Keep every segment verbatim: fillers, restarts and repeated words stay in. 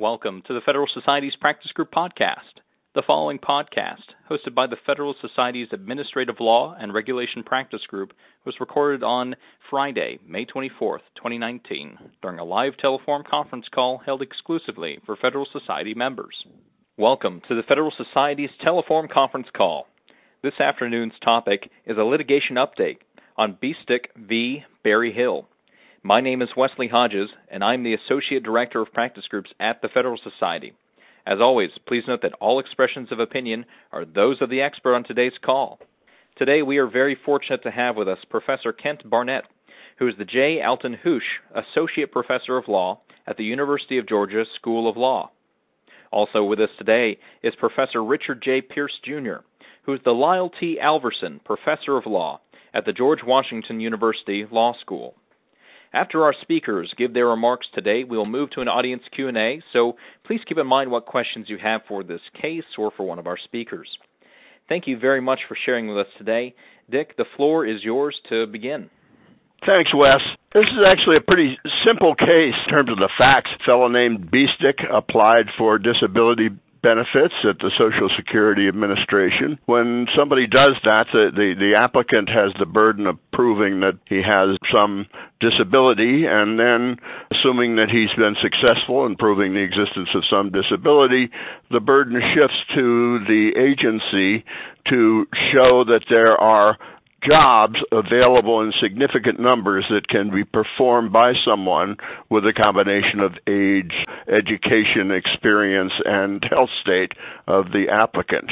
Welcome to the Federal Society's Practice Group podcast. The following podcast, hosted by the Federal Society's Administrative Law and Regulation Practice Group, was recorded on Friday, May twenty-fourth, twenty nineteen, during a live telephone conference call held exclusively for Federal Society members. Welcome to the Federal Society's telephone conference call. This afternoon's topic is a litigation update on Beestick v. Berry Hill. My name is Wesley Hodges, and I'm the Associate Director of Practice Groups at the Federal Society. As always, please note that all expressions of opinion are those of the expert on today's call. Today, we are very fortunate to have with us Professor Kent Barnett, who is the J. Alton Hoosh Associate Professor of Law at the University of Georgia School of Law. Also with us today is Professor Richard J. Pierce, Junior, who is the Lyle T. Alverson Professor of Law at the George Washington University Law School. After our speakers give their remarks today, we will move to an audience Q and A, so please keep in mind what questions you have for this case or for one of our speakers. Thank you very much for sharing with us today. Dick, the floor is yours to begin. Thanks, Wes. This is actually a pretty simple case in terms of the facts. A fellow named Beestick applied for disability benefits at the Social Security Administration. When somebody does that, the, the, the applicant has the burden of proving that he has some disability, and then, assuming that he's been successful in proving the existence of some disability, the burden shifts to the agency to show that there are jobs available in significant numbers that can be performed by someone with a combination of age, education, experience, and health state of the applicant.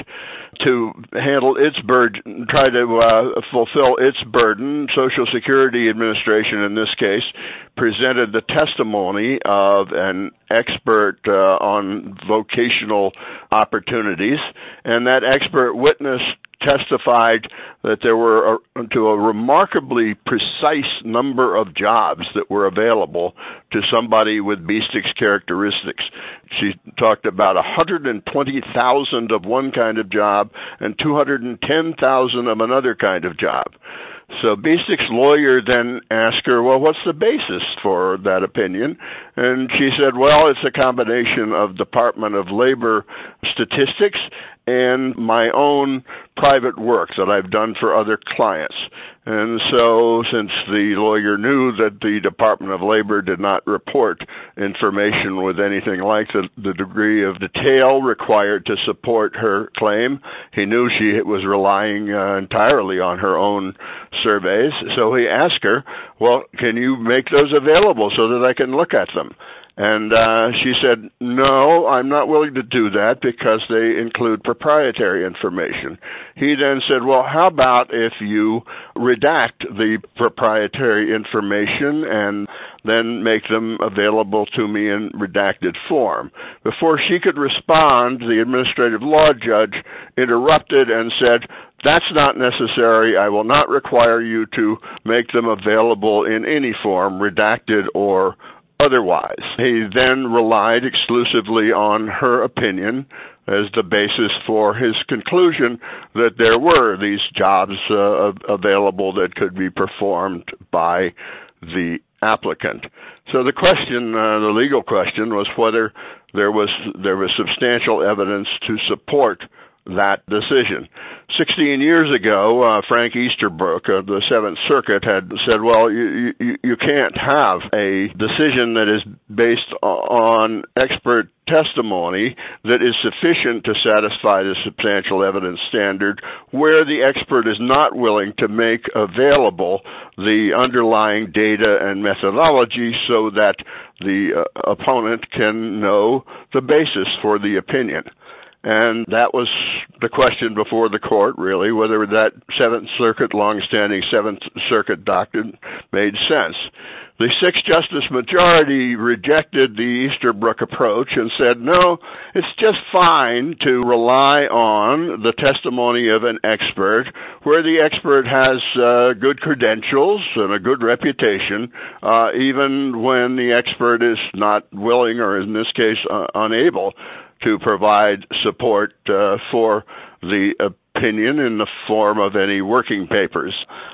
To handle its burden, try to uh, fulfill its burden, Social Security Administration, in this case, presented the testimony of an expert uh, on vocational opportunities, and that expert witness testified that there were a, to a remarkably precise number of jobs that were available to somebody with Beestick's characteristics. She talked about one hundred twenty thousand of one kind of job and two hundred ten thousand of another kind of job. So Beestick's lawyer then asked her, well, what's the basis for that opinion? And she said, well, it's a combination of Department of Labor statistics and my own private work that I've done for other clients. And so, since the lawyer knew that the Department of Labor did not report information with anything like the, the degree of detail required to support her claim, he knew she was relying uh, entirely on her own surveys. So he asked her, well, can you make those available so that I can look at them? And uh, she said, no, I'm not willing to do that because they include proprietary information. He then said, well, how about if you redact the proprietary information and then make them available to me in redacted form? Before she could respond, the administrative law judge interrupted and said, that's not necessary. I will not require you to make them available in any form, redacted or otherwise. He then relied exclusively on her opinion as the basis for his conclusion that there were these jobs uh, available that could be performed by the applicant. So the question, uh, the legal question, was whether there was there was substantial evidence to support that decision. Sixteen years ago, uh, Frank Easterbrook of the Seventh Circuit had said, well, you, you, you can't have a decision that is based on expert testimony that is sufficient to satisfy the substantial evidence standard where the expert is not willing to make available the underlying data and methodology so that the uh, opponent can know the basis for the opinion. And that was the question before the court, really, whether that Seventh Circuit, long-standing Seventh Circuit doctrine made sense. The six-justice majority rejected the Easterbrook approach and said, no, it's just fine to rely on the testimony of an expert where the expert has uh, good credentials and a good reputation, uh, even when the expert is not willing, or in this case, uh, unable to provide support uh, for the opinion in the form of any working papers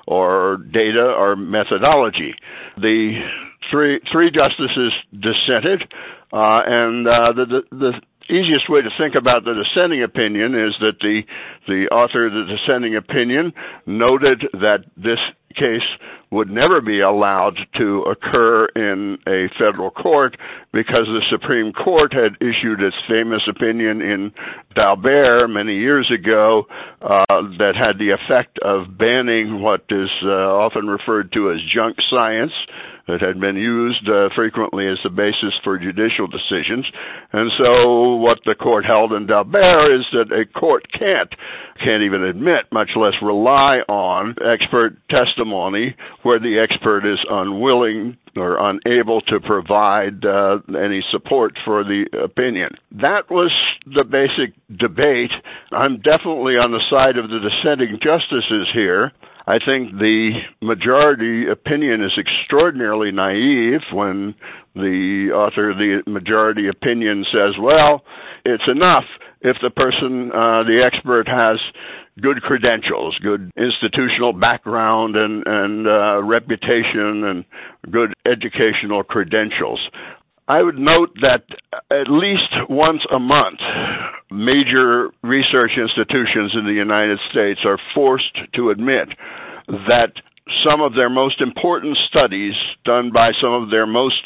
or data or methodology. The three three justices dissented. Uh, and uh, the, the, the easiest way to think about the dissenting opinion is that the the author of the dissenting opinion noted that this case would never be allowed to occur in a federal court because the Supreme Court had issued its famous opinion in Dalbert many years ago uh, that had the effect of banning what is uh, often referred to as junk science that had been used uh, frequently as the basis for judicial decisions. And so what the court held in Dalbert is that a court can't, can't even admit, much less rely on expert testimony where the expert is unwilling or unable to provide uh, any support for the opinion. That was the basic debate. I'm definitely on the side of the dissenting justices here. I think the majority opinion is extraordinarily naive when the author of the majority opinion says, well, it's enough if the person, uh, the expert has good credentials, good institutional background and, and uh, reputation and good educational credentials. I would note that at least once a month, major research institutions in the United States are forced to admit that some of their most important studies done by some of their most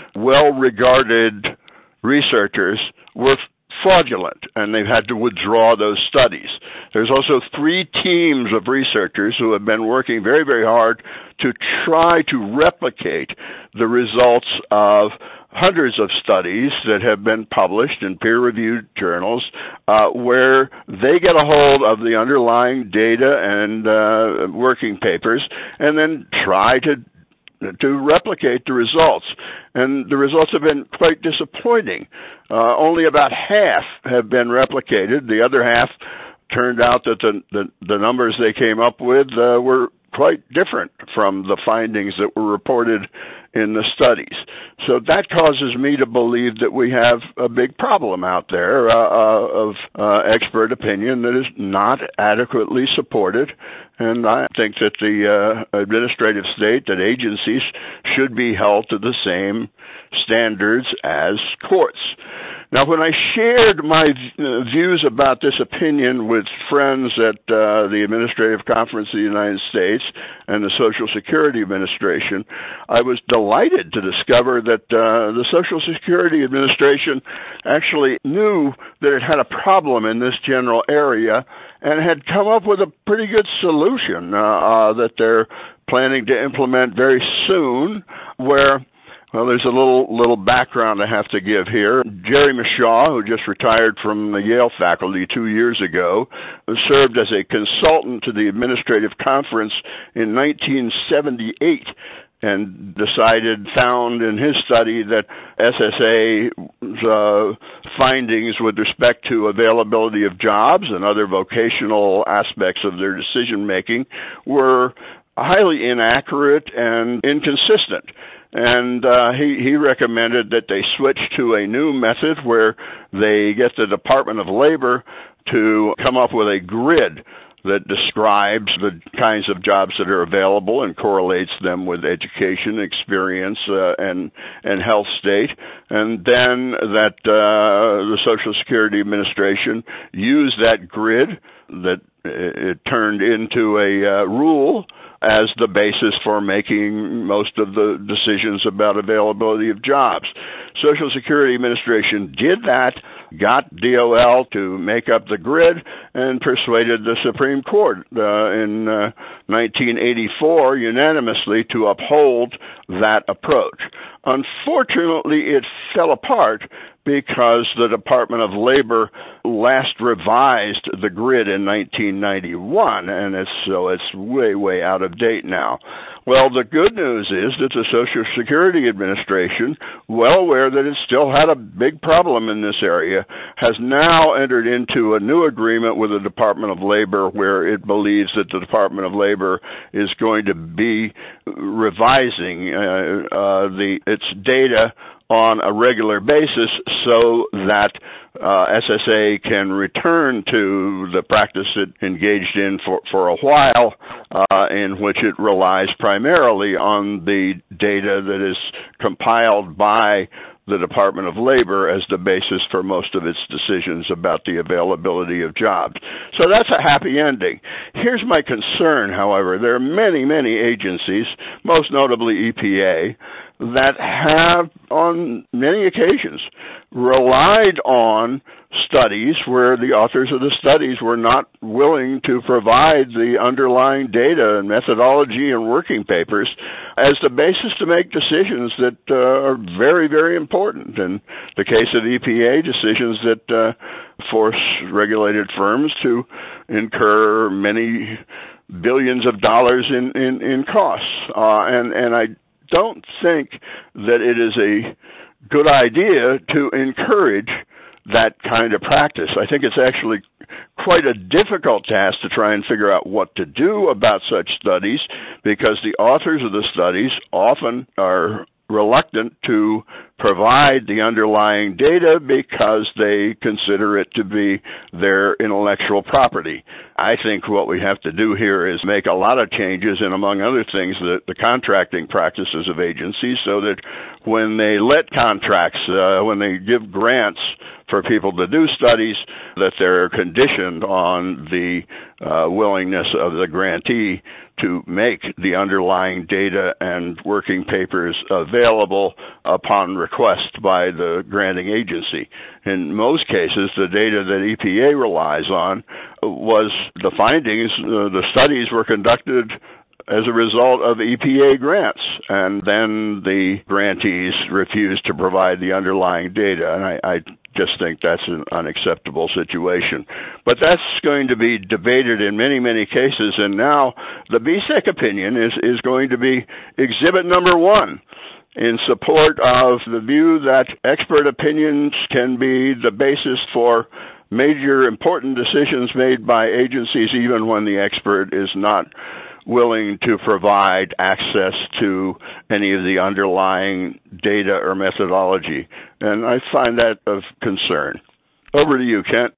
well-regarded researchers were fraudulent, and they've had to withdraw those studies. There's also three teams of researchers who have been working very, very hard to try to replicate the results of hundreds of studies that have been published in peer-reviewed journals uh, where they get a hold of the underlying data and uh, working papers and then try to to replicate the results. And the results have been quite disappointing. Uh, only about half have been replicated. The other half turned out that the, the, the numbers they came up with uh, were quite different from the findings that were reported in the studies. So that causes me to believe that we have a big problem out there uh, uh, of uh, expert opinion that is not adequately supported. And I think that the uh, administrative state, that agencies should be held to the same standards as courts. Now, when I shared my views about this opinion with friends at uh, the Administrative Conference of the United States and the Social Security Administration, I was delighted to discover that uh, the Social Security Administration actually knew that it had a problem in this general area and had come up with a pretty good solution uh, uh, that they're planning to implement very soon, where well, there's a little little background I have to give here. Jerry Mishaw, who just retired from the Yale faculty two years ago, served as a consultant to the Administrative Conference in nineteen seventy-eight and decided, found in his study that S S A's uh, findings with respect to availability of jobs and other vocational aspects of their decision-making were highly inaccurate and inconsistent. And uh, he, he recommended that they switch to a new method where they get the Department of Labor to come up with a grid that describes the kinds of jobs that are available and correlates them with education, experience, uh, and and health state, and then that uh, the Social Security Administration used that grid that it turned into a uh, rule as the basis for making most of the decisions about availability of jobs. Social Security Administration did that, got D O L to make up the grid, and persuaded the Supreme Court uh, in uh, nineteen eighty-four unanimously to uphold that approach. Unfortunately, it fell apart because the Department of Labor last revised the grid in nineteen ninety-one, and it's, so it's way, way out of date now. Well, the good news is that the Social Security Administration, well aware that it still had a big problem in this area, has now entered into a new agreement with the Department of Labor where it believes that the Department of Labor is going to be revising uh, uh, the its data on a regular basis so that uh, S S A can return to the practice it engaged in for, for a while, uh, in which it relies primarily on the data that is compiled by the Department of Labor as the basis for most of its decisions about the availability of jobs. So that's a happy ending. Here's my concern, however. There are many, many agencies, most notably E P A, that have, on many occasions, relied on studies where the authors of the studies were not willing to provide the underlying data and methodology and working papers as the basis to make decisions that uh, are very, very important. In the case of E P A, decisions that uh, force regulated firms to incur many billions of dollars in, in, in costs. Uh, and, and I don't think that it is a good idea to encourage that kind of practice. I think it's actually quite a difficult task to try and figure out what to do about such studies, because the authors of the studies often are reluctant to provide the underlying data because they consider it to be their intellectual property. I think what we have to do here is make a lot of changes, and among other things, the, the contracting practices of agencies, so that when they let contracts, uh, when they give grants for people to do studies, that they're conditioned on the uh, willingness of the grantee to make the underlying data and working papers available upon request by the granting agency. In most cases, the data that E P A relies on was the findings, uh, the studies were conducted as a result of E P A grants, and then the grantees refused to provide the underlying data, and I, I just think that's an unacceptable situation. But that's going to be debated in many, many cases, and now the B S E C opinion is, is going to be exhibit number one in support of the view that expert opinions can be the basis for major important decisions made by agencies, even when the expert is not willing to provide access to any of the underlying data or methodology. And I find that of concern. Over to you, Kent.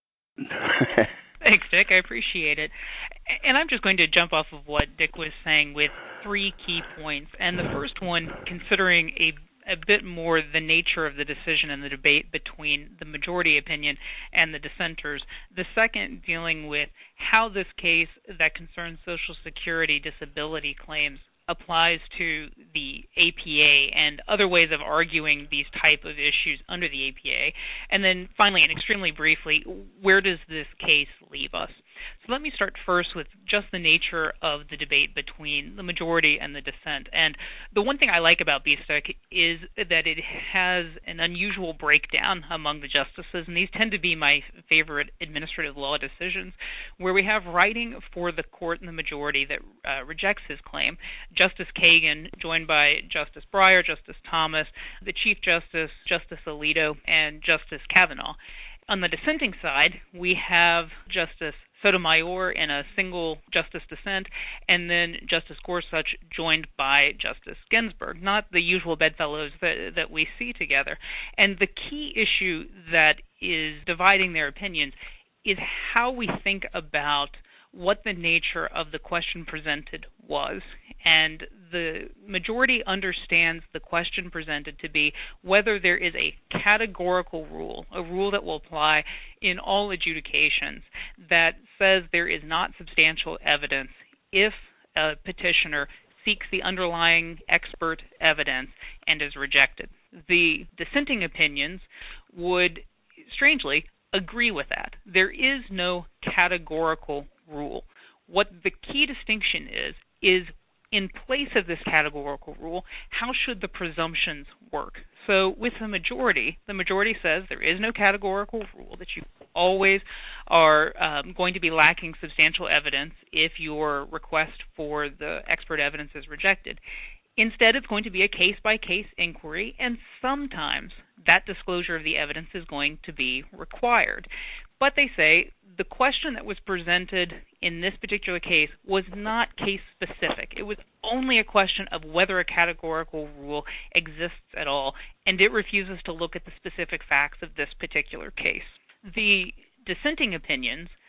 Thanks, Dick. I appreciate it. And I'm just going to jump off of what Dick was saying with three key points. And the first one, considering a a bit more the nature of the decision and the debate between the majority opinion and the dissenters. The second, dealing with how this case that concerns Social Security disability claims applies to the A P A and other ways of arguing these type of issues under the A P A. And then finally, and extremely briefly, where does this case leave us? So let me start first with just the nature of the debate between the majority and the dissent. And the one thing I like about B S E C is that it has an unusual breakdown among the justices, and these tend to be my favorite administrative law decisions, where we have writing for the court in the majority that uh, rejects his claim, Justice Kagan, joined by Justice Breyer, Justice Thomas, the Chief Justice, Justice Alito, and Justice Kavanaugh. On the dissenting side, we have Justice Sotomayor in a single justice dissent, and then Justice Gorsuch joined by Justice Ginsburg, not the usual bedfellows that, that we see together. And the key issue that is dividing their opinions is how we think about what the nature of the question presented was. And the majority understands the question presented to be whether there is a categorical rule, a rule that will apply in all adjudications, that says there is not substantial evidence if a petitioner seeks the underlying expert evidence and is rejected. The dissenting opinions would, strangely, agree with that. There is no categorical rule. What the key distinction is, is in place of this categorical rule, how should the presumptions work? So with the majority, the majority says there is no categorical rule, that you always are um, going to be lacking substantial evidence if your request for the expert evidence is rejected. Instead, it's going to be a case-by-case inquiry, and sometimes that disclosure of the evidence is going to be required. But they say the question that was presented in this particular case was not case-specific. It was only a question of whether a categorical rule exists at all, and it refuses to look at the specific facts of this particular case. The dissenting opinions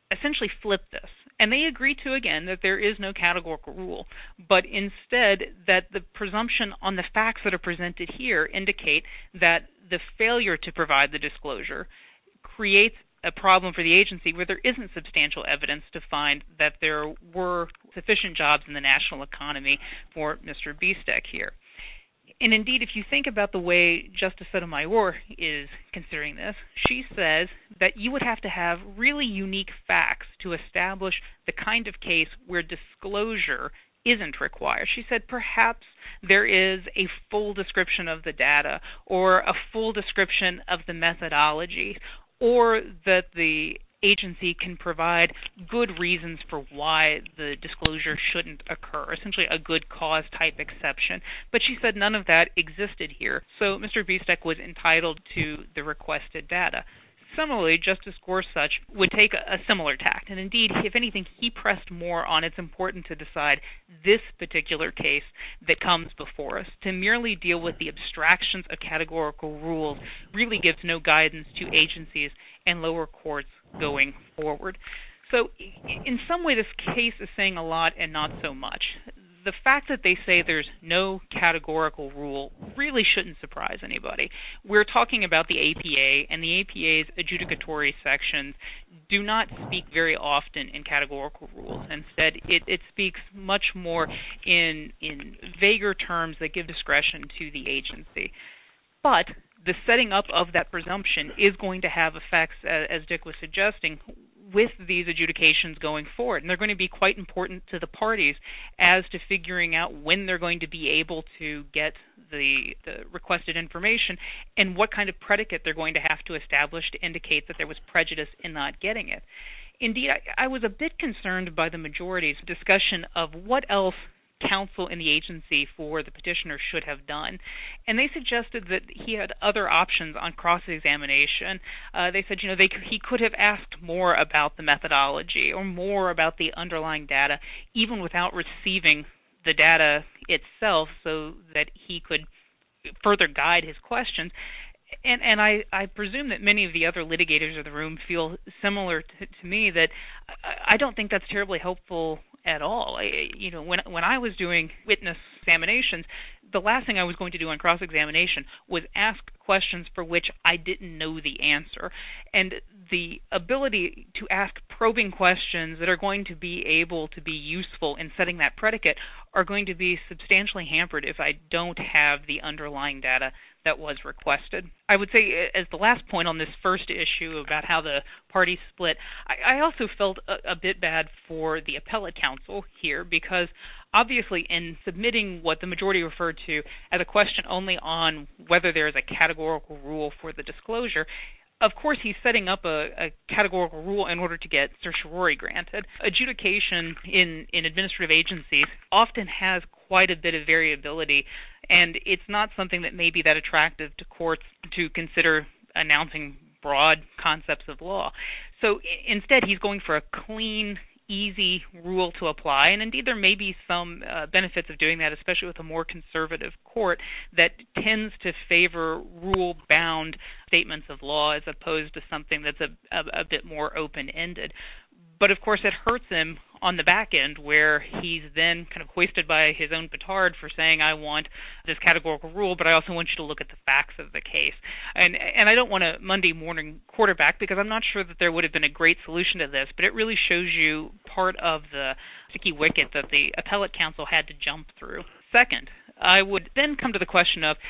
essentially flip this. And they agree to, again, that there is no categorical rule, but instead that the presumption on the facts that are presented here indicate that the failure to provide the disclosure creates a problem for the agency where there isn't substantial evidence to find that there were sufficient jobs in the national economy for Mister Bistek here. And indeed, if you think about the way Justice Sotomayor is considering this, she says that you would have to have really unique facts to establish the kind of case where disclosure isn't required. She said perhaps there is a full description of the data or a full description of the methodology, or that the agency can provide good reasons for why the disclosure shouldn't occur, essentially a good cause type exception. But she said none of that existed here, so Mister Bistek was entitled to the requested data. Similarly, Justice Gorsuch would take a, a similar tact, and indeed, if anything, he pressed more on it's important to decide this particular case that comes before us. To merely deal with the abstractions of categorical rules really gives no guidance to agencies and lower courts going forward. So in some way, this case is saying a lot and not so much. The fact that they say there's no categorical rule really shouldn't surprise anybody. We're talking about the A P A, and the A P A's adjudicatory sections do not speak very often in categorical rules. Instead, it, it speaks much more in, in vaguer terms that give discretion to the agency. But the setting up of that presumption is going to have effects, as Dick was suggesting, with these adjudications going forward. And they're going to be quite important to the parties as to figuring out when they're going to be able to get the, the requested information and what kind of predicate they're going to have to establish to indicate that there was prejudice in not getting it. Indeed, I, I was a bit concerned by the majority's discussion of what else counsel in the agency for the petitioner should have done. And they suggested that he had other options on cross-examination. Uh, they said, you know, they, he could have asked more about the methodology or more about the underlying data, even without receiving the data itself, so that he could further guide his questions. And, and I, I presume that many of the other litigators of the room feel similar to, to me, that I, I don't think that's terribly helpful at all. I, you know, when when I was doing witness examinations, the last thing I was going to do on cross-examination was ask questions for which I didn't know the answer. And the ability to ask probing questions that are going to be able to be useful in setting that predicate are going to be substantially hampered if I don't have the underlying data that was requested. I would say, as the last point on this first issue about how the parties split, I, I also felt a, a bit bad for the appellate counsel here, because obviously in submitting what the majority referred to as a question only on whether there is a categorical rule for the disclosure, of course, he's setting up a, a categorical rule in order to get certiorari granted. Adjudication in, in administrative agencies often has quite a bit of variability, and it's not something that may be that attractive to courts to consider announcing broad concepts of law. So instead, he's going for a clean, easy rule to apply, and indeed there may be some uh, benefits of doing that, especially with a more conservative court that tends to favor rule-bound statements of law as opposed to something that's a, a, a bit more open-ended. But of course it hurts him on the back end, where he's then kind of hoisted by his own petard for saying, I want this categorical rule, but I also want you to look at the facts of the case. And and I don't want to Monday morning quarterback, because I'm not sure that there would have been a great solution to this, but it really shows you part of the sticky wicket that the appellate counsel had to jump through. Second, I would then come to the question of,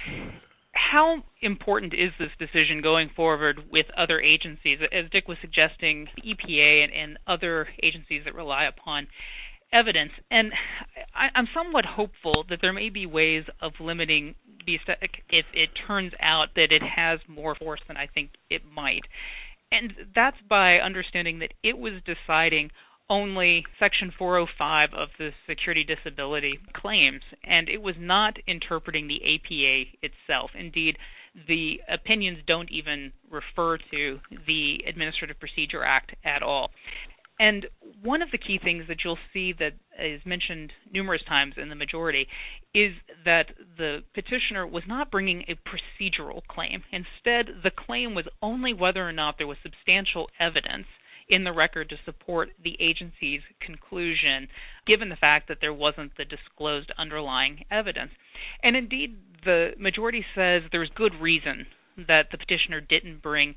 how important is this decision going forward with other agencies? As Dick was suggesting, the E P A and, and other agencies that rely upon evidence. And I, I'm somewhat hopeful that there may be ways of limiting Bistek if it turns out that it has more force than I think it might. And that's by understanding that it was deciding only Section four oh five of the Security Disability claims, and it was not interpreting the A P A itself. Indeed, the opinions don't even refer to the Administrative Procedure Act at all. And one of the key things that you'll see that is mentioned numerous times in the majority is that the petitioner was not bringing a procedural claim. Instead, the claim was only whether or not there was substantial evidence in the record to support the agency's conclusion, given the fact that there wasn't the disclosed underlying evidence. And indeed, the majority says there's good reason that the petitioner didn't bring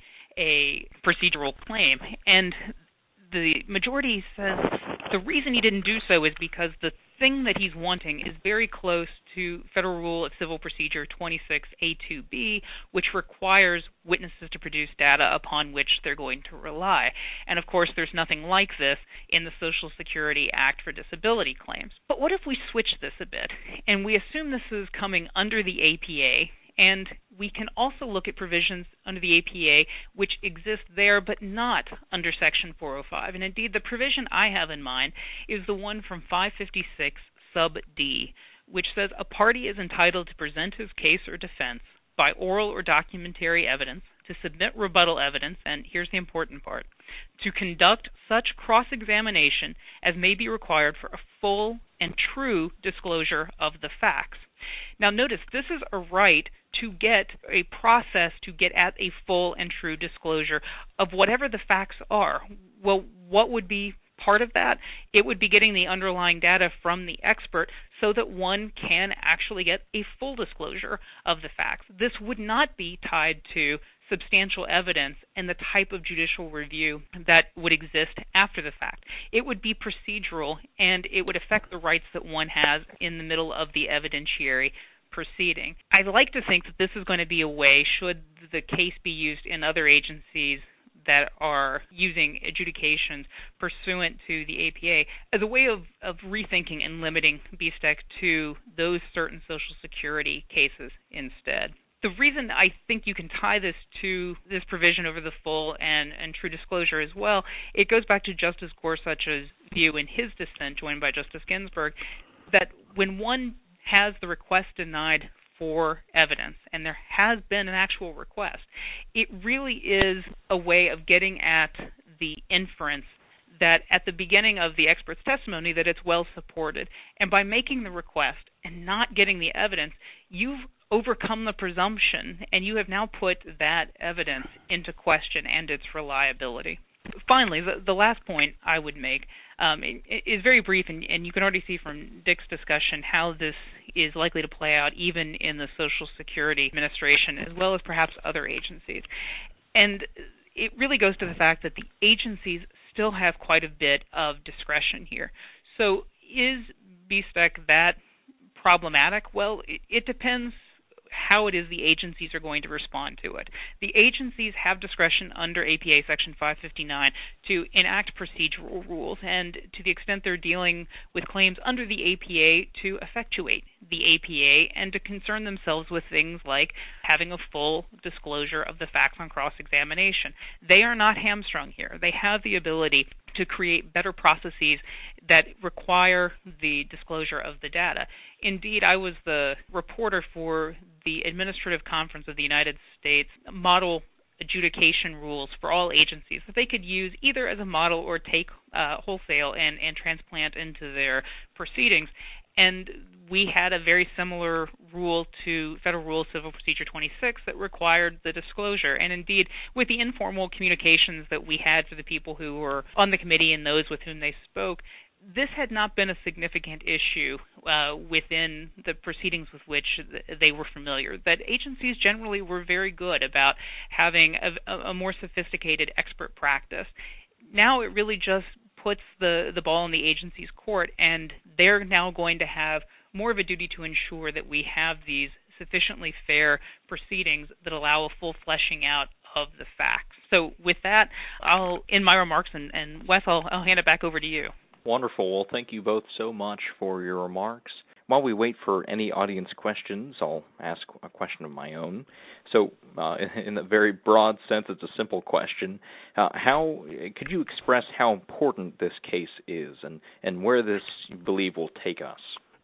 a procedural claim. And the majority says the reason he didn't do so is because the thing that he's wanting is very close to Federal Rule of Civil Procedure twenty-six A two B, which requires witnesses to produce data upon which they're going to rely. And of course, there's nothing like this in the Social Security Act for disability claims. But what if we switch this a bit, and we assume this is coming under the A P A, and we can also look at provisions under the A P A which exist there but not under Section four oh five. And indeed, the provision I have in mind is the one from five fifty-six sub D, which says a party is entitled to present his case or defense by oral or documentary evidence, to submit rebuttal evidence, and here's the important part, to conduct such cross-examination as may be required for a full and true disclosure of the facts. Now notice, this is a right to get a process to get at a full and true disclosure of whatever the facts are. Well, what would be part of that? It would be getting the underlying data from the expert so that one can actually get a full disclosure of the facts. This would not be tied to substantial evidence and the type of judicial review that would exist after the fact. It would be procedural, and it would affect the rights that one has in the middle of the evidentiary proceeding. I'd like to think that this is going to be a way, should the case be used in other agencies that are using adjudications pursuant to the A P A, as a way of, of rethinking and limiting B S T E C to those certain Social Security cases instead. The reason I think you can tie this to this provision over the full and, and true disclosure as well, it goes back to Justice Gorsuch's view in his dissent, joined by Justice Ginsburg, that when one has the request denied for evidence, and there has been an actual request, it really is a way of getting at the inference that at the beginning of the expert's testimony that it's well supported. And by making the request and not getting the evidence, you've overcome the presumption, and you have now put that evidence into question and its reliability. Finally, the, the last point I would make um, is very brief, and, and you can already see from Dick's discussion how this is likely to play out even in the Social Security Administration, as well as perhaps other agencies. And it really goes to the fact that the agencies still have quite a bit of discretion here. So is B S T E C that problematic? Well, it, it depends how it is the agencies are going to respond to it. The agencies have discretion under A P A Section five fifty-nine to enact procedural rules, and to the extent they're dealing with claims under the A P A, to effectuate the A P A and to concern themselves with things like having a full disclosure of the facts on cross-examination. They are not hamstrung here. They have the ability to create better processes that require the disclosure of the data. Indeed, I was the reporter for the Administrative Conference of the United States model adjudication rules for all agencies that they could use either as a model or take uh, wholesale and, and transplant into their proceedings. And we had a very similar rule to Federal Rule of Civil Procedure twenty-six that required the disclosure. And indeed, with the informal communications that we had for the people who were on the committee and those with whom they spoke, this had not been a significant issue uh, within the proceedings with which they were familiar. That agencies generally were very good about having a, a more sophisticated expert practice. Now it really just puts the, the ball in the agency's court, and they're now going to have more of a duty to ensure that we have these sufficiently fair proceedings that allow a full fleshing out of the facts. So with that, I'll end my remarks, and, and Wes, I'll, I'll hand it back over to you. Wonderful. Well, thank you both so much for your remarks. While we wait for any audience questions, I'll ask a question of my own. So, uh, in a very broad sense, it's a simple question. Uh, how could you express how important this case is, and, and where this, you believe, will take us?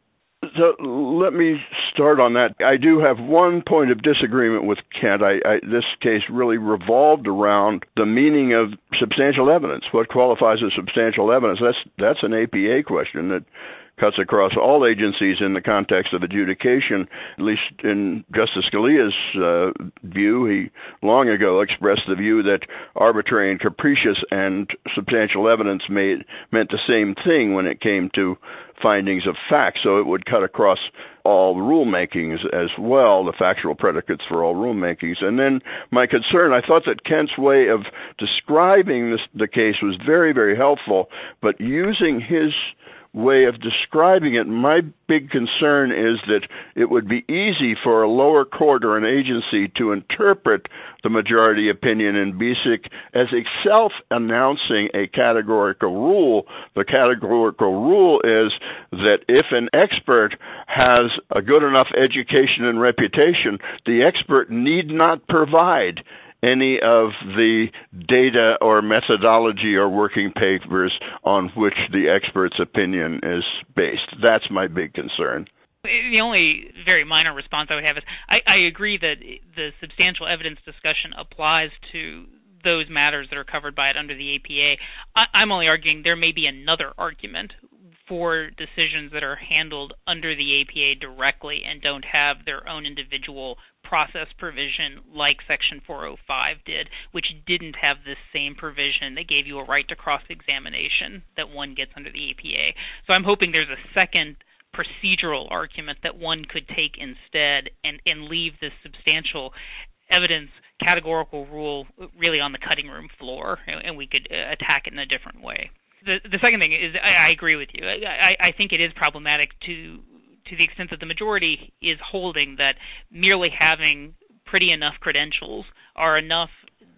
So let me start on that. I do have one point of disagreement with Kent. I, I, this case really revolved around the meaning of substantial evidence. What qualifies as substantial evidence? That's that's an A P A question that cuts across all agencies in the context of adjudication. At least in Justice Scalia's uh, view, he long ago expressed the view that arbitrary and capricious and substantial evidence made, meant the same thing when it came to findings of fact, so it would cut across all rulemakings as well, the factual predicates for all rulemakings. And then my concern, I thought that Kent's way of describing this, the case was very, very helpful, but using his way of describing it, my big concern is that it would be easy for a lower court or an agency to interpret the majority opinion in Bisic as itself announcing a categorical rule. The categorical rule is that if an expert has a good enough education and reputation, the expert need not provide any of the data or methodology or working papers on which the expert's opinion is based. That's my big concern. The only very minor response I would have is I, I agree that the substantial evidence discussion applies to those matters that are covered by it under the A P A. I, I'm only arguing there may be another argument for decisions that are handled under the A P A directly and don't have their own individual process provision like Section four oh five did, which didn't have this same provision that gave you a right to cross-examination that one gets under the A P A. So I'm hoping there's a second procedural argument that one could take instead and, and leave this substantial evidence categorical rule really on the cutting room floor, and, and we could uh, attack it in a different way. The, the second thing is I, I agree with you. I, I think it is problematic to to the extent that the majority is holding that merely having pretty enough credentials are enough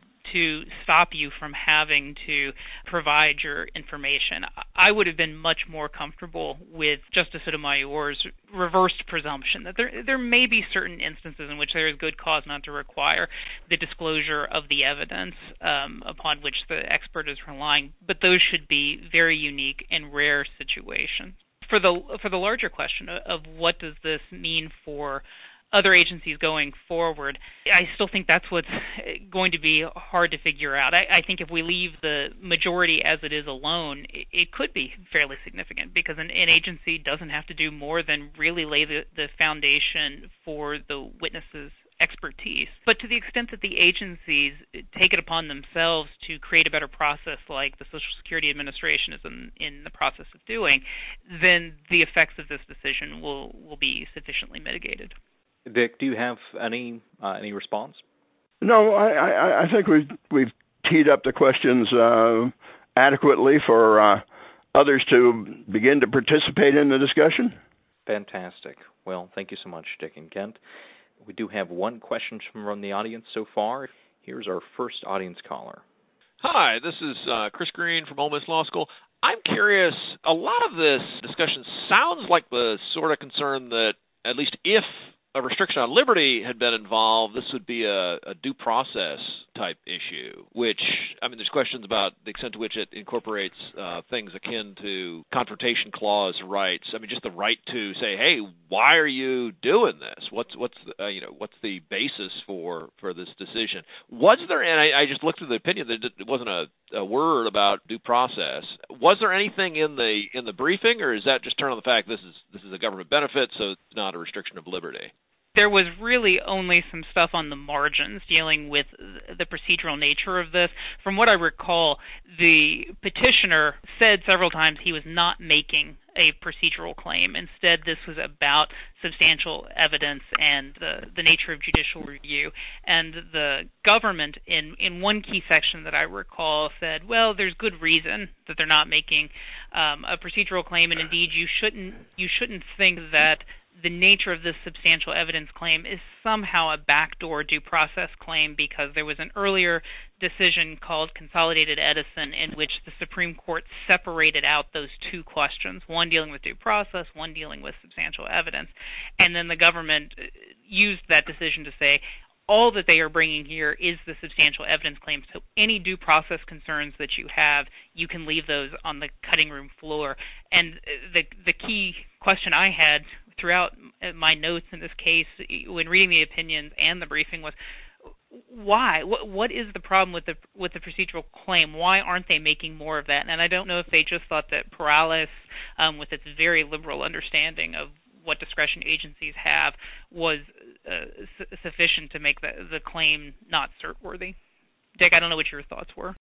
to stop you from having to provide your information. I would have been much more comfortable with Justice Sotomayor's reversed presumption that there there may be certain instances in which there is good cause not to require the disclosure of the evidence um, upon which the expert is relying, but those should be very unique and rare situations. For the for the larger question of what does this mean for other agencies going forward, I still think that's what's going to be hard to figure out. I, I think if we leave the majority as it is alone, it, it could be fairly significant because an, an agency doesn't have to do more than really lay the, the foundation for the witness's expertise. But to the extent that the agencies take it upon themselves to create a better process like the Social Security Administration is in, in the process of doing, then the effects of this decision will, will be sufficiently mitigated. Dick, do you have any uh, any response? No, I, I, I think we've, we've teed up the questions uh, adequately for uh, others to begin to participate in the discussion. Fantastic. Well, thank you so much, Dick and Kent. We do have one question from the audience so far. Here's our first audience caller. Hi, this is uh, Chris Green from Ole Miss Law School. I'm curious, a lot of this discussion sounds like the sort of concern that at least if a restriction on liberty had been involved, this would be a, a due process type issue, which, I mean, there's questions about the extent to which it incorporates uh, things akin to confrontation clause rights. I mean, just the right to say, hey, why are you doing this? What's what's the, uh, you know what's the basis for, for this decision? Was there, and I, I just looked through the opinion, that it wasn't a, a word about due process. Was there anything in the in the briefing, or is that just turn on the fact this is this is a government benefit, so it's not a restriction of liberty? There was really only some stuff on the margins dealing with the procedural nature of this. From what I recall, the petitioner said several times he was not making a procedural claim. Instead, this was about substantial evidence and the, the nature of judicial review. And the government, in, in one key section that I recall, said, well, there's good reason that they're not making um, a procedural claim, and indeed you shouldn't you shouldn't think that the nature of this substantial evidence claim is somehow a backdoor due process claim, because there was an earlier decision called Consolidated Edison in which the Supreme Court separated out those two questions, one dealing with due process, one dealing with substantial evidence. And then the government used that decision to say, all that they are bringing here is the substantial evidence claim. So any due process concerns that you have, you can leave those on the cutting room floor. And the the key question I had throughout my notes in this case, when reading the opinions and the briefing, was why? What what is the problem with the with the procedural claim? Why aren't they making more of that? And I don't know if they just thought that Perales, um, with its very liberal understanding of what discretion agencies have, was uh, su- sufficient to make the the claim not cert-worthy. Dick, I don't know what your thoughts were.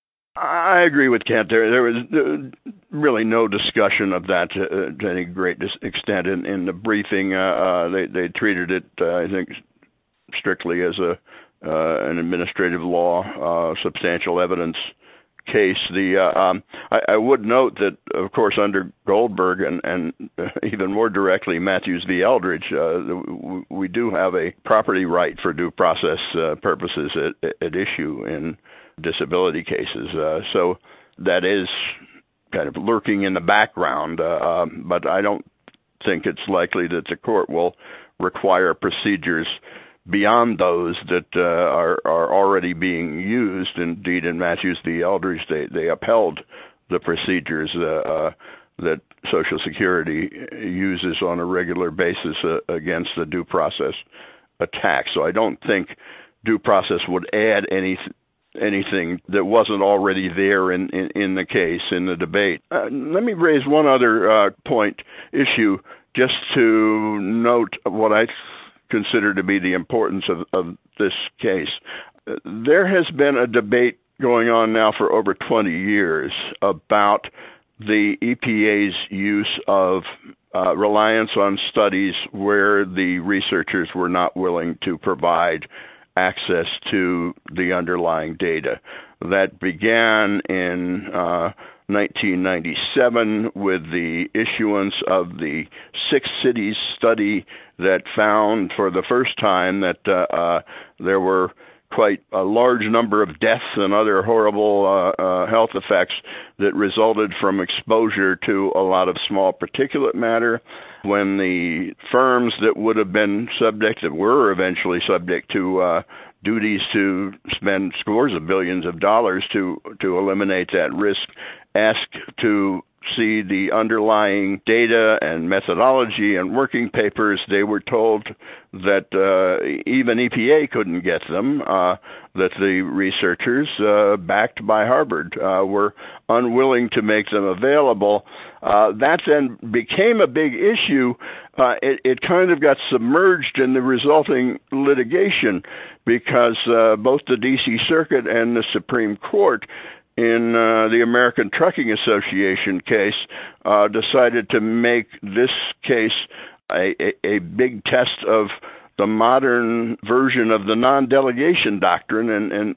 I agree with Kent. There, there was uh, really no discussion of that to, to any great extent in, in the briefing. Uh, uh, they they treated it, uh, I think, strictly as a uh, an administrative law, uh, substantial evidence case. The uh, um, I, I would note that, of course, under Goldberg and, and even more directly Matthews v. Eldridge, uh, we do have a property right for due process uh, purposes at, at issue in disability cases. Uh, so that is kind of lurking in the background, uh, um, but I don't think it's likely that the court will require procedures beyond those that uh, are, are already being used. Indeed, in Matthews v. Eldridge, they, they upheld the procedures uh, uh, that Social Security uses on a regular basis uh, against the due process attack. So I don't think due process would add any anything that wasn't already there in, in, in the case, in the debate. Uh, let me raise one other uh, point, issue, just to note what I consider to be the importance of, of this case. Uh, there has been a debate going on now for over twenty years about the E P A's use of uh, reliance on studies where the researchers were not willing to provide access to the underlying data. That began in uh, nineteen ninety-seven with the issuance of the Six Cities study that found for the first time that uh, uh, there were quite a large number of deaths and other horrible uh, uh, health effects that resulted from exposure to a lot of small particulate matter. When the firms that would have been subject, that were eventually subject to uh, duties to spend scores of billions of dollars to to eliminate that risk, asked to see the underlying data and methodology and working papers, they were told that uh, even E P A couldn't get them, uh, that the researchers, uh, backed by Harvard, uh, were unwilling to make them available. Uh, that then became a big issue. Uh, it, it kind of got submerged in the resulting litigation because uh, both the D C Circuit and the Supreme Court in uh, the American Trucking Association case, uh, decided to make this case a, a, a big test of the modern version of the non-delegation doctrine and, and,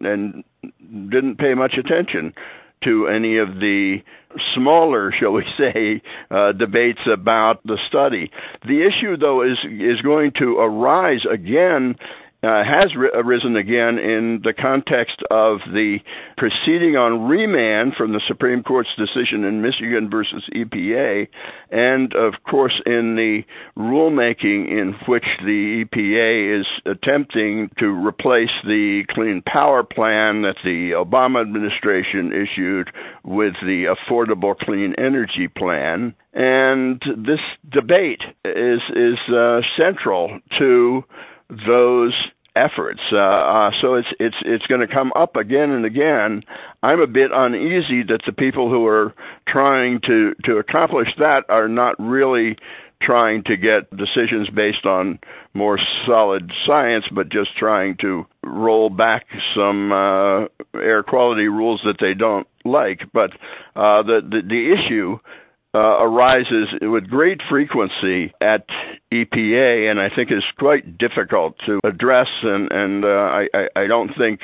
and didn't pay much attention to any of the smaller, shall we say, uh, debates about the study. The issue, though, is is going to arise again, Uh, has ri- arisen again in the context of the proceeding on remand from the Supreme Court's decision in Michigan versus E P A, and of course in the rulemaking in which the E P A is attempting to replace the Clean Power Plan that the Obama administration issued with the Affordable Clean Energy Plan. And this debate is, is uh, central to those efforts. Uh, uh, so it's it's it's going to come up again and again. I'm a bit uneasy that the people who are trying to, to accomplish that are not really trying to get decisions based on more solid science, but just trying to roll back some uh, air quality rules that they don't like. But uh, the, the the issue Uh, arises with great frequency at E P A, and I think is quite difficult to address, and, and uh, I, I don't think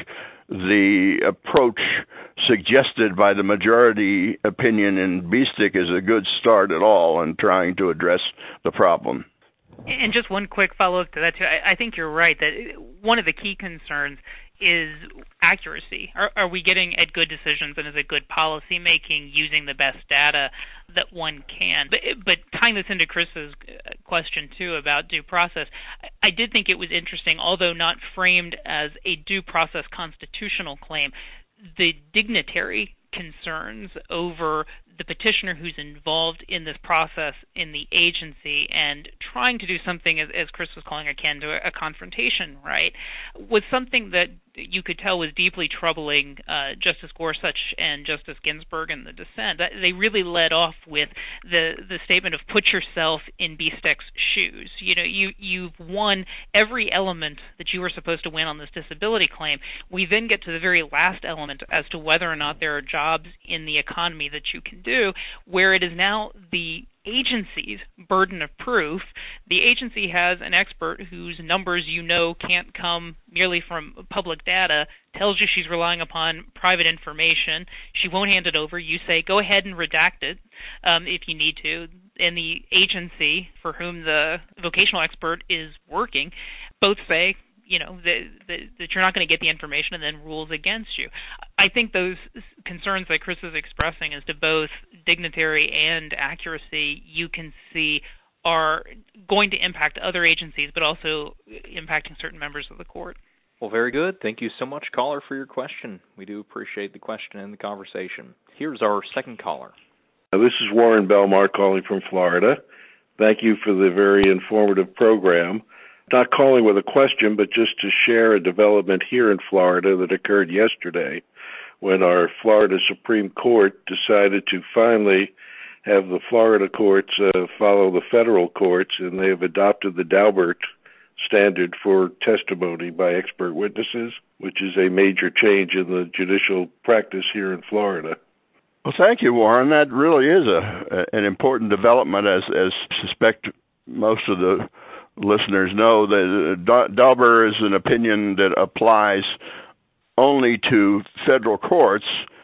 the approach suggested by the majority opinion in Biestick is a good start at all in trying to address the problem. And just one quick follow-up to that, too. I, I think you're right that one of the key concerns is accuracy. Are, are we getting at good decisions, and is it good policy making using the best data that one can? But, but tying this into Chris's question, too, about due process, I did think it was interesting, although not framed as a due process constitutional claim, the dignitary concerns over the petitioner who's involved in this process in the agency and trying to do something, as, as Chris was calling akin to a, a confrontation, right, was something that you could tell was deeply troubling uh, Justice Gorsuch and Justice Ginsburg in the dissent. That they really led off with the the statement of put yourself in B STEC's shoes. You know, you you've won every element that you were supposed to win on this disability claim. We then get to the very last element as to whether or not there are jobs in the economy that you can do, where it is now the agency's burden of proof. The agency has an expert whose numbers you know can't come merely from public data, tells you she's relying upon private information. She won't hand it over. You say, go ahead and redact it um, if you need to. And the agency for whom the vocational expert is working both say, you know, that, that, that you're not going to get the information and then rules against you. I think those concerns that Chris is expressing as to both dignitary and accuracy, you can see are going to impact other agencies, but also impacting certain members of the court. Well, very good. Thank you so much, caller, for your question. We do appreciate the question and the conversation. Here's our second caller. This is Warren Belmar calling from Florida. Thank you for the very informative program. Not calling with a question, but just to share a development here in Florida that occurred yesterday when our Florida Supreme Court decided to finally have the Florida courts uh, follow the federal courts, and they have adopted the Daubert standard for testimony by expert witnesses, which is a major change in the judicial practice here in Florida. Well, thank you, Warren. That really is a an important development, as as suspect most of the listeners know. That Daubert is an opinion that applies only to federal courts,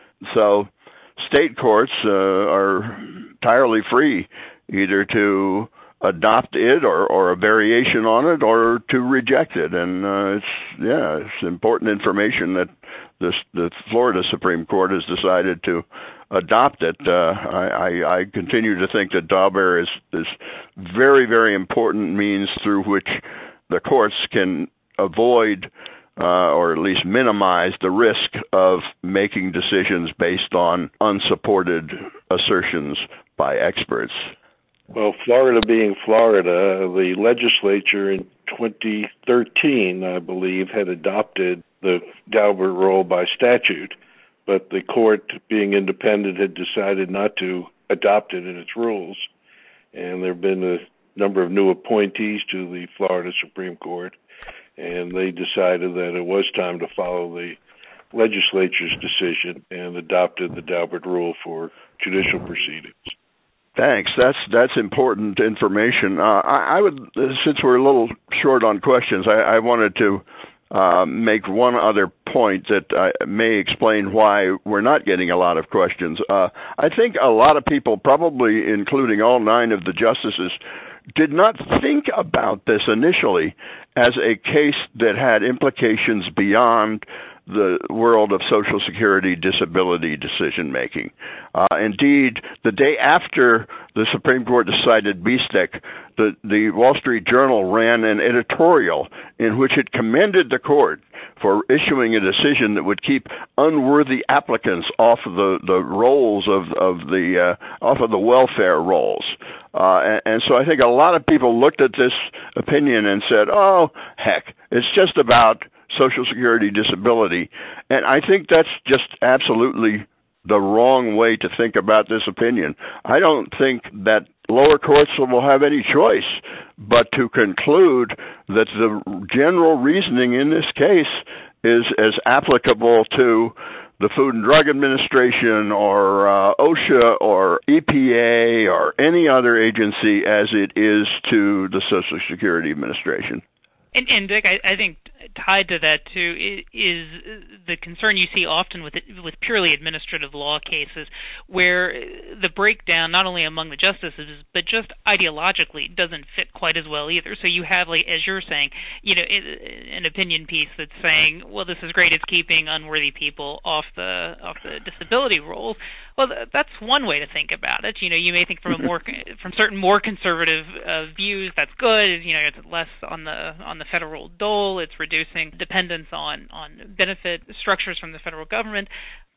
so state courts uh, are entirely free either to adopt it or, or a variation on it or to reject it. And uh, it's yeah, it's important information that this, the Florida Supreme Court has decided to adopt it. Uh, I, I, I continue to think that Daubert is is very, very important means through which the courts can avoid uh, or at least minimize the risk of making decisions based on unsupported assertions by experts. Well, Florida being Florida, the legislature in twenty thirteen, I believe, had adopted the Daubert rule by statute, but the court, being independent, had decided not to adopt it in its rules. And there have been a number of new appointees to the Florida Supreme Court, and they decided that it was time to follow the legislature's decision and adopted the Daubert rule for judicial proceedings. Thanks. That's that's important information. Uh, I, I would, since we're a little short on questions, I, I wanted to uh, make one other point that I may explain why we're not getting a lot of questions. Uh, I think a lot of people, probably including all nine of the justices, did not think about this initially as a case that had implications beyond the world of Social Security disability decision-making. Uh, indeed, the day after the Supreme Court decided B STEC, the, the Wall Street Journal ran an editorial in which it commended the court for issuing a decision that would keep unworthy applicants off of the, the rolls of, of the uh, off of the welfare rolls. Uh, and, and so I think a lot of people looked at this opinion and said, oh, heck, it's just about Social Security disability. And I think that's just absolutely the wrong way to think about this opinion. I don't think that lower courts will have any choice but to conclude that the general reasoning in this case is as applicable to the Food and Drug Administration or uh, OSHA or E P A or any other agency as it is to the Social Security Administration. And, and Dick, I, I think tied to that too is the concern you see often with it, with purely administrative law cases, where the breakdown not only among the justices but just ideologically doesn't fit quite as well either. So you have, like as you're saying, you know, an opinion piece that's saying, well, this is great, it's keeping unworthy people off the off the disability rolls. Well, that's one way to think about it. You know, you may think from a more from certain more conservative uh, views that's good. You know, it's less on the on the federal dole. It's reducing dependence on on benefit structures from the federal government.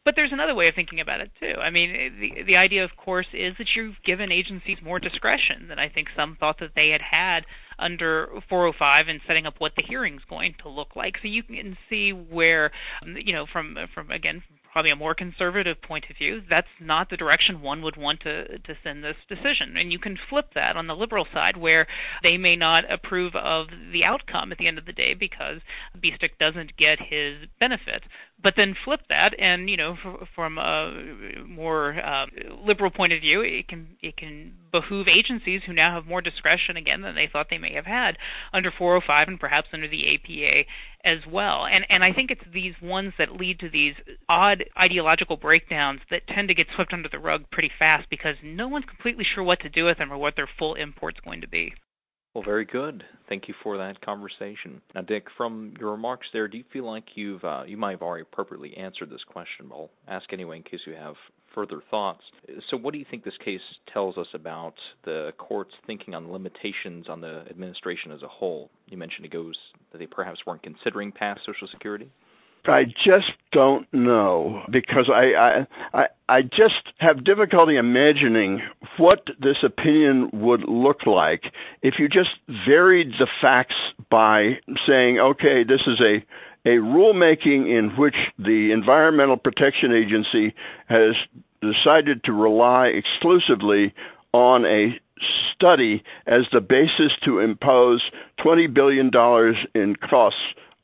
But there's another way of thinking about it, too. I mean, the, the idea, of course, is that you've given agencies more discretion than I think some thought that they had had under four oh five in setting up what the hearing's going to look like. So you can see where, you know, from, from again, probably a more conservative point of view, that's not the direction one would want to, to send this decision. And you can flip that on the liberal side, where they may not approve of the outcome at the end of the day because Bistek doesn't get his benefit. But then flip that, and you know, f- from a more uh, liberal point of view, it can it can behoove agencies who now have more discretion again than they thought they may have had under four oh five and perhaps under the A P A as well. And and I think it's these ones that lead to these odd ideological breakdowns that tend to get swept under the rug pretty fast because no one's completely sure what to do with them or what their full import's going to be. Well, very good. Thank you for that conversation. Now, Dick, from your remarks there, do you feel like you've uh, you might have already appropriately answered this question, but I'll ask anyway in case you have further thoughts. So what do you think this case tells us about the court's thinking on limitations on the administration as a whole? You mentioned it goes that they perhaps weren't considering past Social Security. I just don't know, because I, I I just have difficulty imagining what this opinion would look like if you just varied the facts by saying, okay, this is a, a rulemaking in which the Environmental Protection Agency has decided to rely exclusively on a study as the basis to impose twenty billion dollars in costs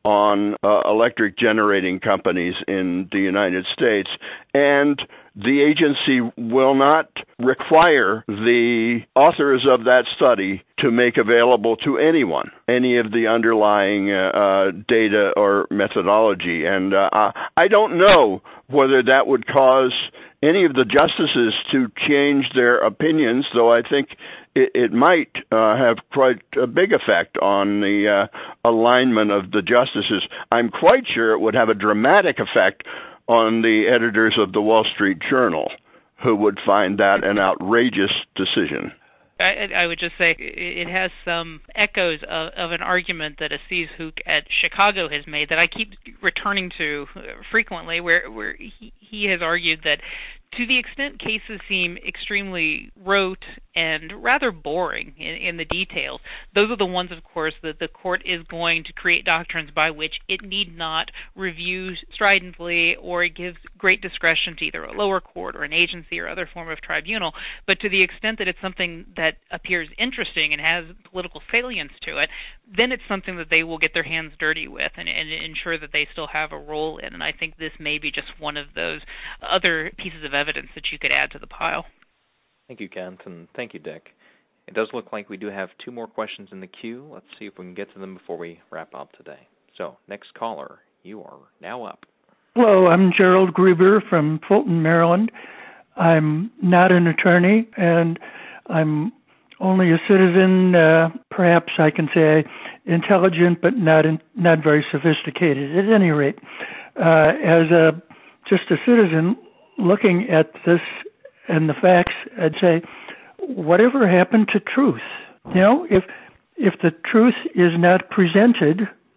on uh, electric generating companies in the United States, and the agency will not require the authors of that study to make available to anyone any of the underlying uh, uh, data or methodology. And uh, I don't know whether that would cause any of the justices to change their opinions, though I think it, it might uh, have quite a big effect on the uh, alignment of the justices. I'm quite sure it would have a dramatic effect on the editors of the Wall Street Journal, who would find that an outrageous decision. I, I would just say it has some echoes of, of an argument that Aziz Hook at Chicago has made that I keep returning to frequently, where, where he, he has argued that to the extent cases seem extremely rote and rather boring in, in the details, those are the ones, of course, that the court is going to create doctrines by which it need not review stridently or it gives great discretion to either a lower court or an agency or other form of tribunal. But to the extent that it's something that appears interesting and has political salience to it, then it's something that they will get their hands dirty with and, and ensure that they still have a role in. And I think this may be just one of those other pieces of evidence that you could add to the pile. Thank you, Kent, and thank you, Dick. It does look like we do have two more questions in the queue. Let's see if we can get to them before we wrap up today. So, next caller, you are now up. Hello, I'm Gerald Gruber from Fulton, Maryland. I'm not an attorney, and I'm only a citizen. Uh, perhaps I can say intelligent, but not in, not very sophisticated. At any rate, uh, as a just a citizen looking at this and the facts, I'd say, whatever happened to truth? You know, if if the truth is not presented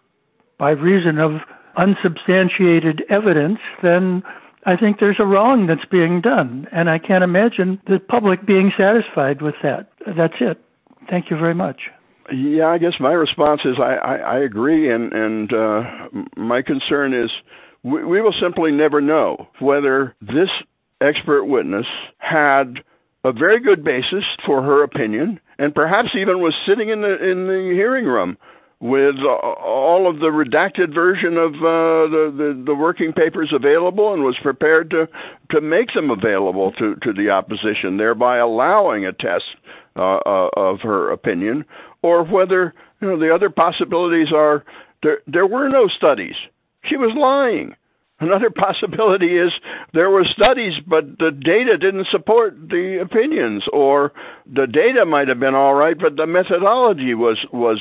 by reason of unsubstantiated evidence, then I think there's a wrong that's being done, and I can't imagine the public being satisfied with that. That's it. Thank you very much. Yeah, I guess my response is I, I, I agree, and, and uh, my concern is we, we will simply never know whether this expert witness had a very good basis for her opinion, and perhaps even was sitting in the in the hearing room with all of the redacted version of uh, the, the the working papers available, and was prepared to to make them available to to the opposition, thereby allowing a test uh, uh, of her opinion. Or whether, you know, the other possibilities are there there were no studies. She was lying. Another possibility is there were studies, but the data didn't support the opinions, or the data might have been all right, but the methodology was was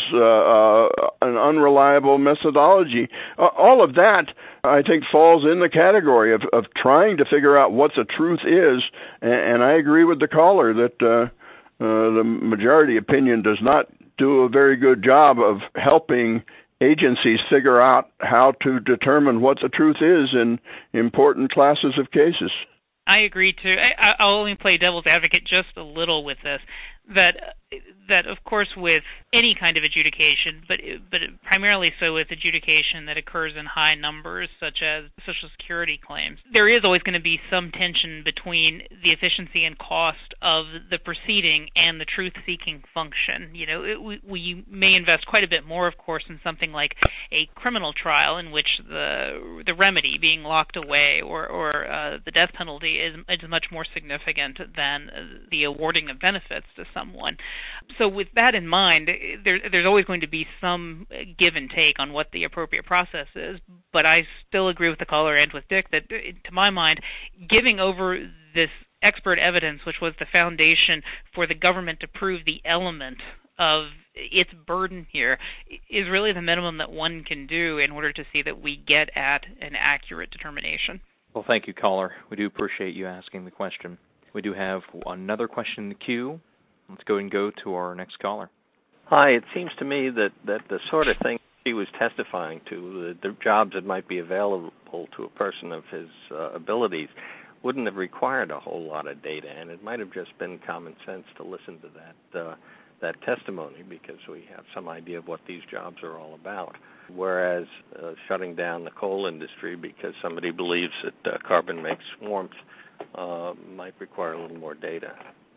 uh, uh, an unreliable methodology. Uh, all of that, I think, falls in the category of, of trying to figure out what the truth is, and, and I agree with the caller that uh, uh, the majority opinion does not do a very good job of helping agencies figure out how to determine what the truth is in important classes of cases. I agree too. I, I'll only play devil's advocate just a little with this. That that of course with any kind of adjudication, but but primarily so with adjudication that occurs in high numbers, such as Social Security claims, there is always going to be some tension between the efficiency and cost of the proceeding and the truth-seeking function. You know, it, we, we may invest quite a bit more, of course, in something like a criminal trial in which the the remedy being locked away or or uh, the death penalty is is much more significant than the awarding of benefits to someone. So with that in mind, there, there's always going to be some give and take on what the appropriate process is, but I still agree with the caller and with Dick that, to my mind, giving over this expert evidence, which was the foundation for the government to prove the element of its burden here, is really the minimum that one can do in order to see that we get at an accurate determination. Well, thank you, caller. We do appreciate you asking the question. We do have another question in the queue. Let's go and go to our next caller. Hi, it seems to me that, that the sort of thing he was testifying to, the, the jobs that might be available to a person of his uh, abilities, wouldn't have required a whole lot of data, and it might have just been common sense to listen to that uh, that testimony because we have some idea of what these jobs are all about. Whereas uh, shutting down the coal industry because somebody believes that uh, carbon makes warmth uh, might require a little more data.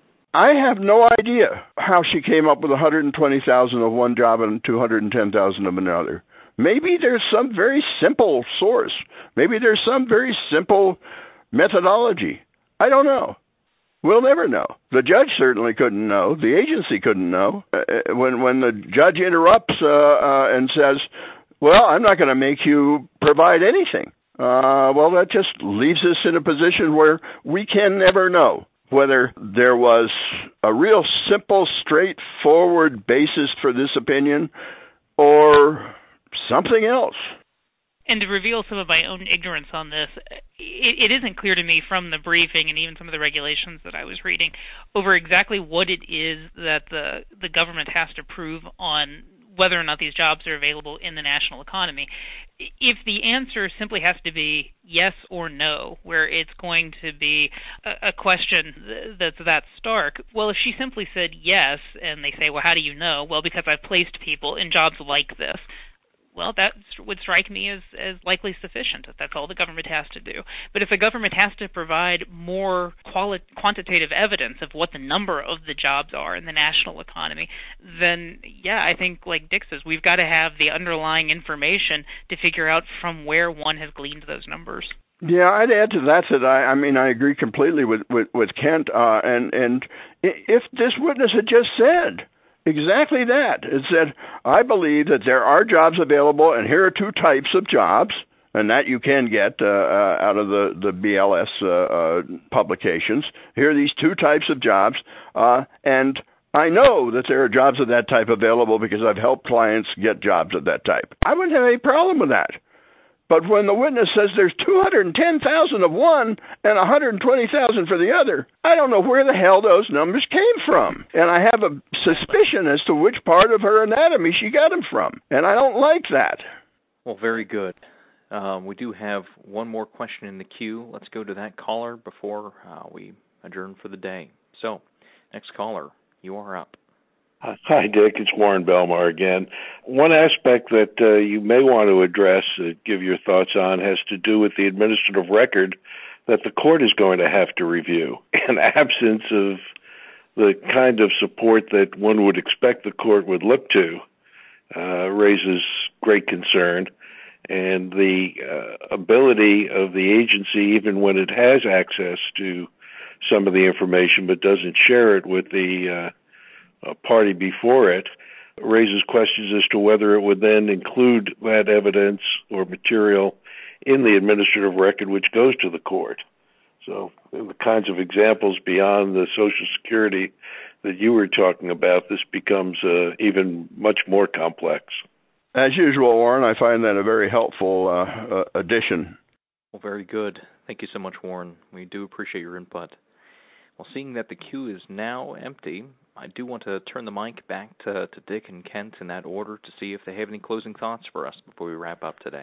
I have no idea how she came up with one hundred twenty thousand of one job and two hundred ten thousand of another. Maybe there's some very simple source. Maybe there's some very simple methodology. I don't know. We'll never know. The judge certainly couldn't know. The agency couldn't know. Uh, when when the judge interrupts uh, uh, and says, well, I'm not going to make you provide anything. Uh, well, that just leaves us in a position where we can never know whether there was a real simple, straightforward basis for this opinion or something else. And to reveal some of my own ignorance on this, it, it isn't clear to me from the briefing and even some of the regulations that I was reading over exactly what it is that the, the government has to prove on whether or not these jobs are available in the national economy. If the answer simply has to be yes or no, where it's going to be a, a question that's that stark, well, if she simply said yes, and they say, well, how do you know? Well, because I've placed people in jobs like this. Well, that would strike me as, as likely sufficient. That's all the government has to do. But if the government has to provide more quali- quantitative evidence of what the number of the jobs are in the national economy, then, yeah, I think, like Dick says, we've got to have the underlying information to figure out from where one has gleaned those numbers. Yeah, I'd add to that that I, I mean, I agree completely with, with, with Kent. Uh, and, and if this witness had just said exactly that, it said, I believe that there are jobs available, and here are two types of jobs, and that you can get uh, uh, out of the, the B L S uh, uh, publications. Here are these two types of jobs, uh, and I know that there are jobs of that type available because I've helped clients get jobs of that type. I wouldn't have any problem with that. But when the witness says there's two hundred ten thousand of one and one hundred twenty thousand for the other, I don't know where the hell those numbers came from. And I have a suspicion as to which part of her anatomy she got them from. And I don't like that. Well, very good. Um, we do have one more question in the queue. Let's go to that caller before uh, we adjourn for the day. So, next caller, you are up. Hi, Dick. It's Warren Belmar again. One aspect that uh, you may want to address, uh, give your thoughts on, has to do with the administrative record that the court is going to have to review. In absence of the kind of support that one would expect the court would look to, uh, raises great concern. And the uh, ability of the agency, even when it has access to some of the information but doesn't share it with the uh, a party before it, raises questions as to whether it would then include that evidence or material in the administrative record which goes to the court. So the kinds of examples beyond the Social Security that you were talking about, this becomes uh, even much more complex. As usual, Warren, I find that a very helpful uh, uh, addition. Well, very good. Thank you so much, Warren. We do appreciate your input. Well, seeing that the queue is now empty, I do want to turn the mic back to, to Dick and Kent in that order to see if they have any closing thoughts for us before we wrap up today.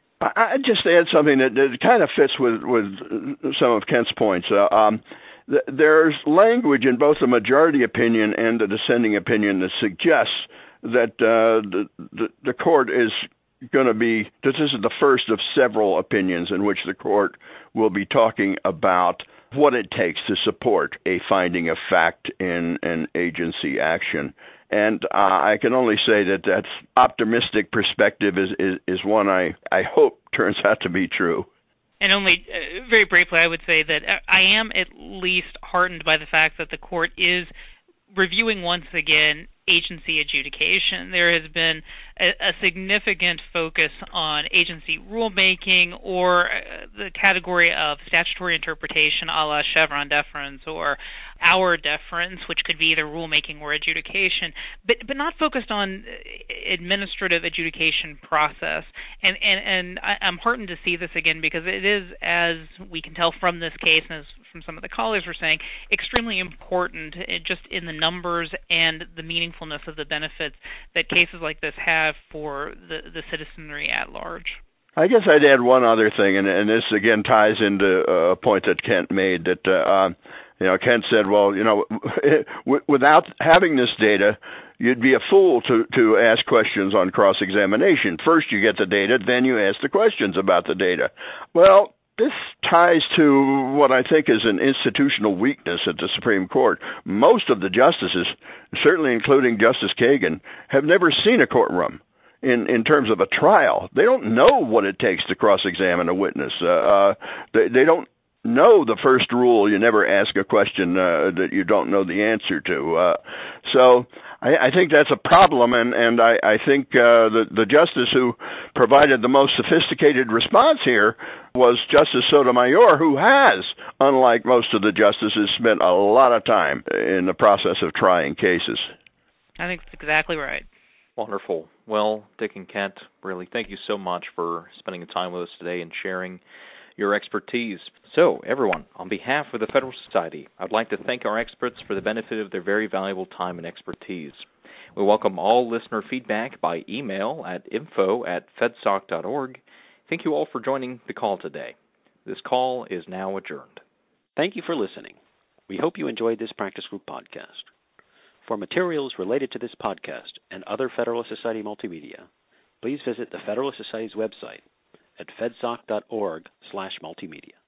I'd just add something that, that kind of fits with, with some of Kent's points. Uh, um, th- there's language in both the majority opinion and the dissenting opinion that suggests that uh, the, the, the court is going to be, this is the first of several opinions in which the court will be talking about what it takes to support a finding of fact in an agency action. And uh, I can only say that that optimistic perspective is, is, is one I, I hope turns out to be true. And only uh, very briefly, I would say that I am at least heartened by the fact that the court is reviewing once again agency adjudication. There has been a, a significant focus on agency rulemaking or uh, the category of statutory interpretation a la Chevron deference or our deference, which could be either rulemaking or adjudication, but but not focused on administrative adjudication process. And and, and I, I'm heartened to see this again because it is, as we can tell from this case and as from some of the colleagues were saying, extremely important just in the numbers and the meaningfulness of the benefits that cases like this have for the, the citizenry at large. I guess I'd add one other thing, and, and this again ties into a point that Kent made, that uh, you know, Kent said, well, you know, without having this data, you'd be a fool to, to ask questions on cross-examination. First you get the data, then you ask the questions about the data. Well, this ties to what I think is an institutional weakness at the Supreme Court. Most of the justices, certainly including Justice Kagan, have never seen a courtroom in, in terms of a trial. They don't know what it takes to cross-examine a witness. Uh, uh, they, they don't know the first rule. You never ask a question uh, that you don't know the answer to. Uh, so I, I think that's a problem, and, and I, I think uh, the, the justice who provided the most sophisticated response here was Justice Sotomayor, who has, unlike most of the justices, spent a lot of time in the process of trying cases. I think that's exactly right. Wonderful. Well, Dick and Kent, really, thank you so much for spending the time with us today and sharing your expertise. So, everyone, on behalf of the Federal Society, I'd like to thank our experts for the benefit of their very valuable time and expertise. We welcome all listener feedback by email at info at fedsoc dot org. Thank you all for joining the call today. This call is now adjourned. Thank you for listening. We hope you enjoyed this Practice Group podcast. For materials related to this podcast and other Federalist Society multimedia, please visit the Federalist Society's website at fedsoc dot org slash multimedia.